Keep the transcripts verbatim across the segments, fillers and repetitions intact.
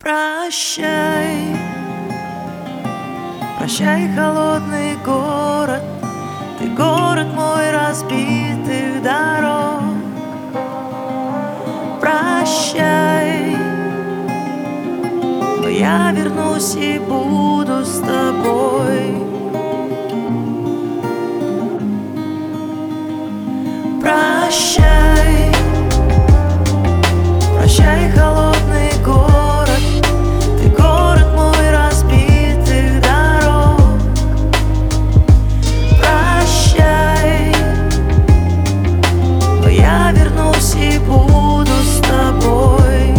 Прощай, прощай, холодный город, ты город мой разбитых дорог. Прощай, но я вернусь и буду с тобой. Прощай, прощай, холодный город, ты город мой разбитых дорог. Прощай, но я вернусь и буду с тобой.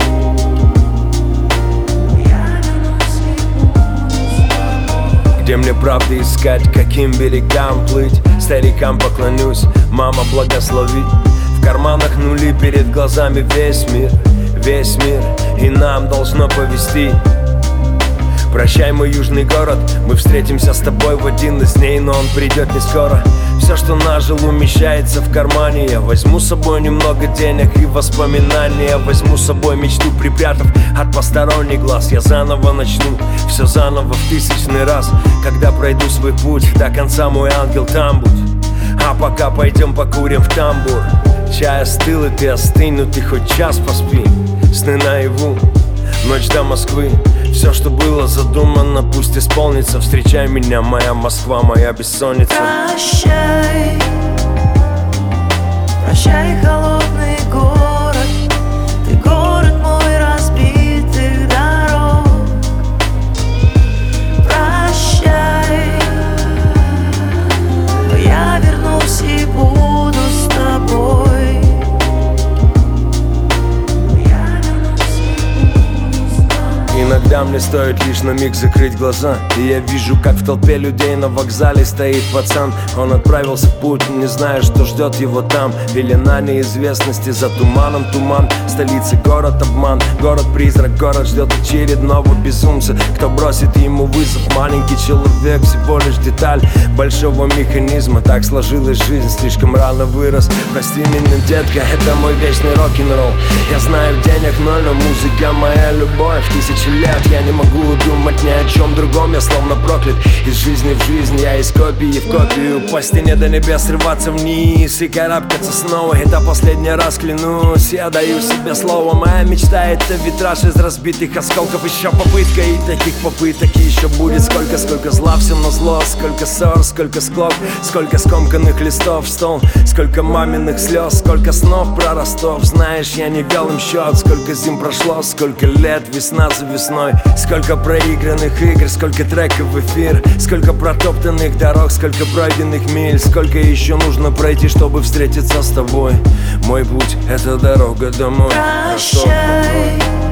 Я вернусь и буду с тобой. Где мне правды искать, каким берегам плыть? Старикам поклонюсь, мама благослови. В карманах нули, перед глазами весь мир, весь мир, и нам должно повести. Прощай, мой южный город, мы встретимся с тобой в один из дней, но он придет не скоро. Все, что нажил, умещается в кармане. Я возьму с собой немного денег и воспоминания. Возьму с собой мечту, припрятав от посторонних глаз. Я заново начну, все заново в тысячный раз. Когда пройду свой путь, до конца мой ангел там будет. А пока пойдем покурим в тамбур. Чай остыл, и ты остынь, ну ты хоть час поспи. Сны наяву, ночь до Москвы. Все, что было задумано, пусть исполнится. Встречай меня, моя Москва, моя бессонница. Прощай, прощай, холодный город, ты город мой разбитых дорог. Прощай, но я вернусь и буду с тобой. Иногда мне стоит лишь на миг закрыть глаза, и я вижу, как в толпе людей на вокзале стоит пацан. Он отправился в путь, не зная, что ждет его там. Пелена неизвестности, за туманом туман. Столица город обман, город-призрак, город ждет очередного безумца. Кто бросит ему вызов, маленький человек, всего лишь деталь большого механизма. Так сложилась жизнь, слишком рано вырос. Прости меня, детка, это мой вечный рок-н-ролл. Я знаю, денег ноль, но музыка моя любовь. Тысячи лет я не могу думать ни о чем другом. Я словно проклят из жизни в жизнь. Я из копии в копию, по стене до небес срываться вниз и карабкаться снова. Это последний раз, клянусь, я даю себе слово. Моя мечта — это витраж из разбитых осколков. Еще попытка, и таких попыток еще будет сколько. Сколько зла всем назло, сколько ссор, сколько склок, сколько скомканных листов в стол, сколько маминых слез, сколько снов про Ростов. Знаешь, я не вел им счет, сколько зим прошло, сколько лет, весна за весной. Сколько проигранных игр, сколько треков в эфир, сколько протоптанных дорог, сколько пройденных миль. Сколько еще нужно пройти, чтобы встретиться с тобой. Мой путь — это дорога домой. Прощай,